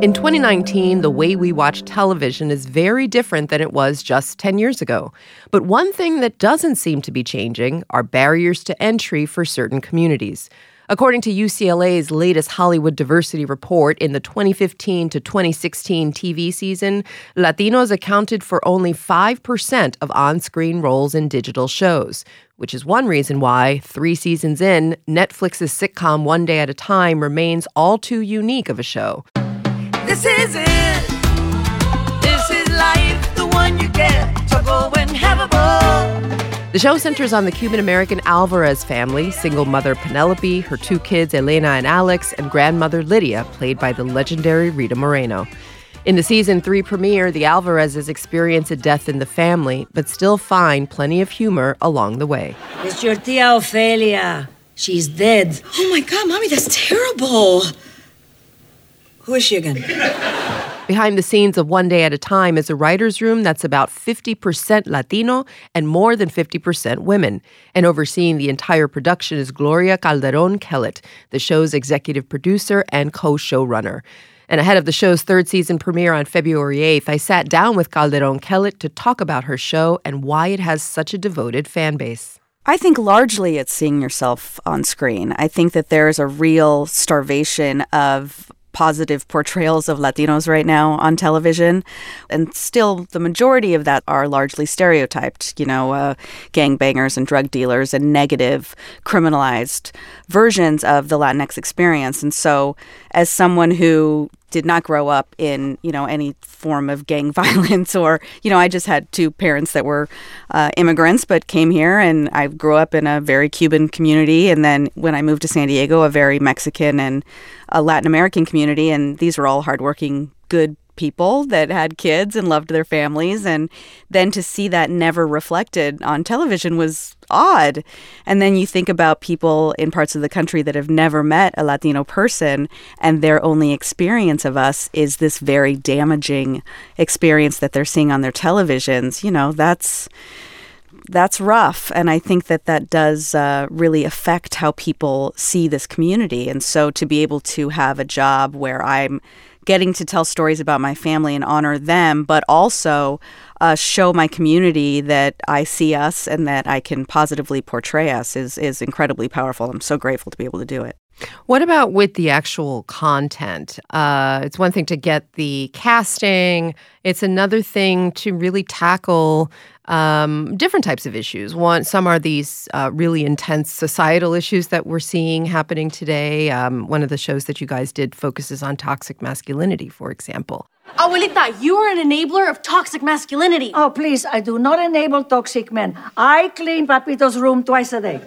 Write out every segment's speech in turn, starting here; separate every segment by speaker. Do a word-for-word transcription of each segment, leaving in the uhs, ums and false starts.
Speaker 1: In twenty nineteen, the way we watch television is very different than it was just ten years ago. But one thing that doesn't seem to be changing are barriers to entry for certain communities. According to U C L A's latest Hollywood Diversity Report, in the twenty fifteen to twenty sixteen T V season, Latinos accounted for only five percent of on-screen roles in digital shows, which is one reason why, three seasons in, Netflix's sitcom One Day at a Time remains all too unique of a show.
Speaker 2: This is it. This is life, the one you get to go and have a ball.
Speaker 1: The show centers on the Cuban-American Alvarez family, single mother Penelope, her two kids Elena and Alex, and grandmother Lydia, played by the legendary Rita Moreno. In the season three premiere, the Alvarezes experience a death in the family, but still find plenty of humor along the way.
Speaker 3: It's your tia Ofelia. She's dead.
Speaker 4: Oh my God, Mommy, that's terrible. Who is she again?
Speaker 1: Behind the scenes of One Day at a Time is a writer's room that's about fifty percent Latino and more than fifty percent women. And overseeing the entire production is Gloria Calderon Kellett, the show's executive producer and co-showrunner. And ahead of the show's third season premiere on February eighth, I sat down with Calderon Kellett to talk about her show and why it has such a devoted fan base.
Speaker 5: I think largely it's seeing yourself on screen. I think that there is a real starvation of positive portrayals of Latinos right now on television. And still, the majority of that are largely stereotyped, you know, uh, gangbangers and drug dealers and negative, criminalized versions of the Latinx experience. And so as someone who did not grow up in, you know, any form of gang violence or, you know, I just had two parents that were uh, immigrants but came here, and I grew up in a very Cuban community. And then when I moved to San Diego, a very Mexican and a Latin American community. And these were all hardworking, good people that had kids and loved their families. And then to see that never reflected on television was odd. And then you think about people in parts of the country that have never met a Latino person, and their only experience of us is this very damaging experience that they're seeing on their televisions. You know, that's that's rough. And I think that that does uh, really affect how people see this community. And so to be able to have a job where I'm getting to tell stories about my family and honor them, but also uh, show my community that I see us and that I can positively portray us is is incredibly powerful. I'm so grateful to be able to do it.
Speaker 1: What about with the actual content? Uh, it's one thing to get the casting. It's another thing to really tackle um, different types of issues. One, some are these uh, really intense societal issues that we're seeing happening today. Um, one of the shows that you guys did focuses on toxic masculinity, for example.
Speaker 6: Abuelita, you are an enabler of toxic masculinity.
Speaker 3: Oh, please, I do not enable toxic men. I clean Papito's room twice a day.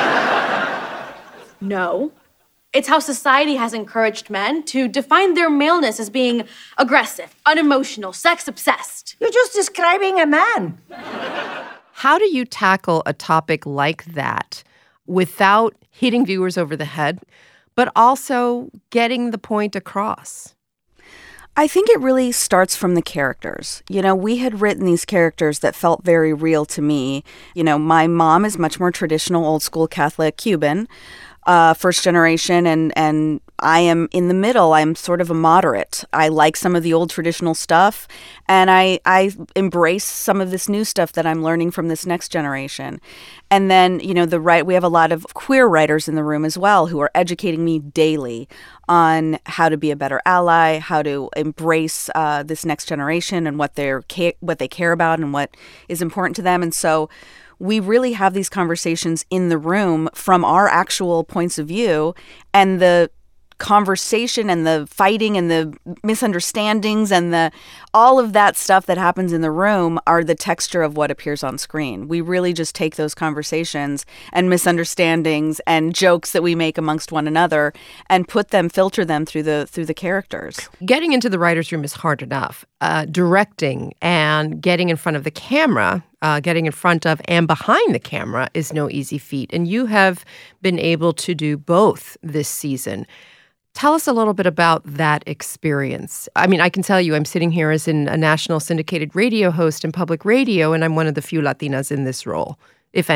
Speaker 6: No. It's how society has encouraged men to define their maleness as being aggressive, unemotional, sex-obsessed.
Speaker 3: You're just describing a man.
Speaker 1: How do you tackle a topic like that without hitting viewers over the head, but also getting the point across?
Speaker 5: I think it really starts from the characters. You know, we had written these characters that felt very real to me. You know, my mom is much more traditional, old school Catholic Cuban. Uh, first generation, and, and I am in the middle. I'm sort of a moderate. I like some of the old traditional stuff, and I, I embrace some of this new stuff that I'm learning from this next generation. And then, you know, the right, we have a lot of queer writers in the room as well who are educating me daily on how to be a better ally, how to embrace uh, this next generation and what they're ca- what they care about and what is important to them. And so we really have these conversations in the room from our actual points of view, and the conversation and the fighting and the misunderstandings and the all of that stuff that happens in the room are the texture of what appears on screen. We really just take those conversations and misunderstandings and jokes that we make amongst one another and put them, filter them through the through the characters.
Speaker 1: Getting into the writer's room is hard enough. Uh, directing and getting in front of the camera, uh, getting in front of and behind the camera is no easy feat. And you have been able to do both this season. Tell us a little bit about that experience. I mean, I can tell you I'm sitting here as in a national syndicated radio host in public radio, and I'm one of the few Latinas in this role, if any.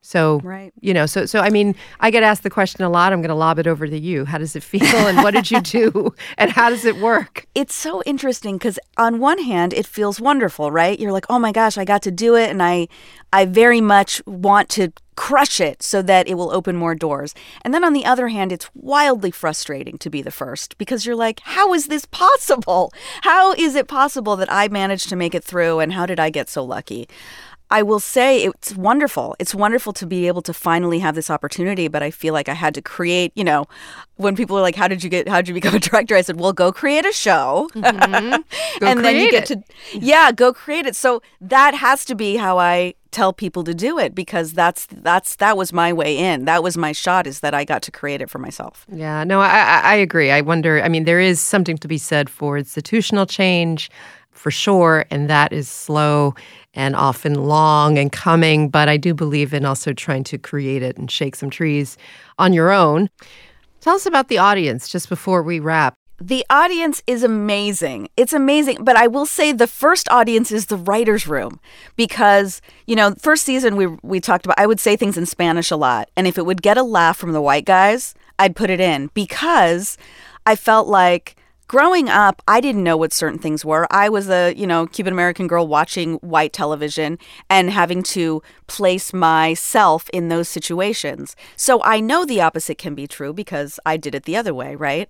Speaker 1: So,
Speaker 5: Right.
Speaker 1: you know, so, so I mean, I get asked the question a lot. I'm going to lob it over to you. How does it feel? And what did you do? And how does it work?
Speaker 5: It's so interesting because on one hand, it feels wonderful, right? You're like, oh my gosh, I got to do it. And I, I very much want to crush it so that it will open more doors. And then on the other hand, it's wildly frustrating to be the first because you're like, how is this possible? How is it possible that I managed to make it through? And how did I get so lucky? I will say it's wonderful. It's wonderful to be able to finally have this opportunity, but I feel like I had to create, you know, when people are like, how did you get, how did you become a director? I said, well, go create a show.
Speaker 1: Mm-hmm. Go
Speaker 5: and then you get
Speaker 1: it.
Speaker 5: to, yeah, go create it. So that has to be how I tell people to do it because that's, that's, that was my way in. That was my shot is that I got to create it for myself.
Speaker 1: Yeah, no, I, I I agree. I wonder, I mean, there is something to be said for institutional change, for sure, and that is slow and often long and coming, but I do believe in also trying to create it and shake some trees on your own. Tell us about the audience just before we wrap.
Speaker 5: The audience is amazing. It's amazing. But I will say the first audience is the writer's room because, you know, first season we we talked about, I would say things in Spanish a lot. And if it would get a laugh from the white guys, I'd put it in because I felt like growing up, I didn't know what certain things were. I was a, you know, Cuban-American girl watching white television and having to place myself in those situations. So I know the opposite can be true because I did it the other way, right?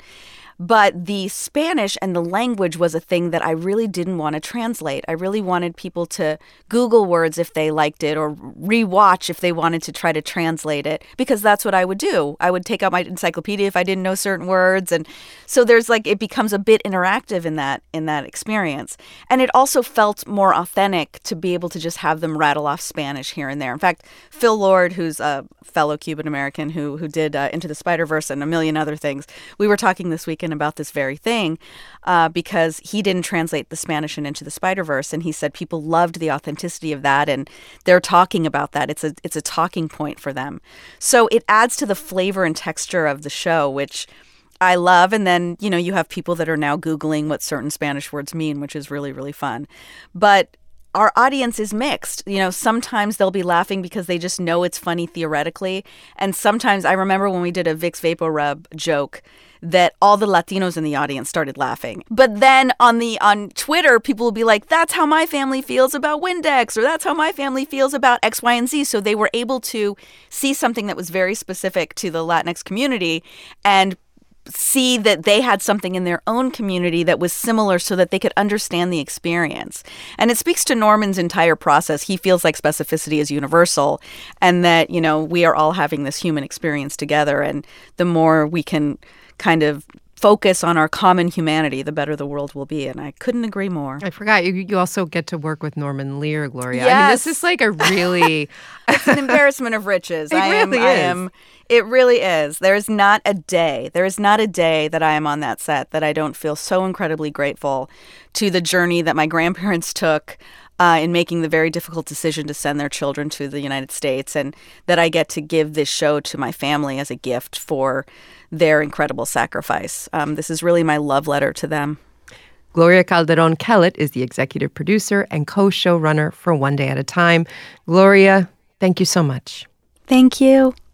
Speaker 5: But the Spanish and the language was a thing that I really didn't want to translate. I really wanted people to Google words if they liked it or rewatch if they wanted to try to translate it because that's what I would do. I would take out my encyclopedia if I didn't know certain words. And so there's like, it becomes a bit interactive in that, in that experience. And it also felt more authentic to be able to just have them rattle off Spanish here and there. In fact, Phil Lord, who's a fellow Cuban-American who, who did uh, Into the Spider-Verse and a million other things, we were talking this weekend about this very thing uh, because he didn't translate the Spanish in Into the Spider-Verse, and he said people loved the authenticity of that, and they're talking about that. It's a it's a talking point for them. So it adds to the flavor and texture of the show, which I love. And then, you know, you have people that are now Googling what certain Spanish words mean, which is really, really fun. But our audience is mixed. You know, sometimes they'll be laughing because they just know it's funny theoretically. And sometimes I remember when we did a Vicks VapoRub joke that all the Latinos in the audience started laughing. But then on the on Twitter, people will be like, that's how my family feels about Windex, or that's how my family feels about X, Y, and Z. So they were able to see something that was very specific to the Latinx community and see that they had something in their own community that was similar so that they could understand the experience. And it speaks to Norman's entire process. He feels like specificity is universal and that, you know, we are all having this human experience together. And the more we can kind of focus on our common humanity, the better the world will be. And I couldn't agree more.
Speaker 1: I forgot, you you also get to work with Norman Lear, Gloria.
Speaker 5: Yes.
Speaker 1: I mean, this is like a really...
Speaker 5: It's an embarrassment of riches.
Speaker 1: It
Speaker 5: I am,
Speaker 1: really
Speaker 5: I
Speaker 1: is.
Speaker 5: am, it really is. There is not a day, there is not a day that I am on that set that I don't feel so incredibly grateful to the journey that my grandparents took Uh, in making the very difficult decision to send their children to the United States, and that I get to give this show to my family as a gift for their incredible sacrifice. Um, this is really my love letter to them.
Speaker 1: Gloria Calderon Kellett is the executive producer and co-showrunner for One Day at a Time. Gloria, thank you so much.
Speaker 5: Thank you.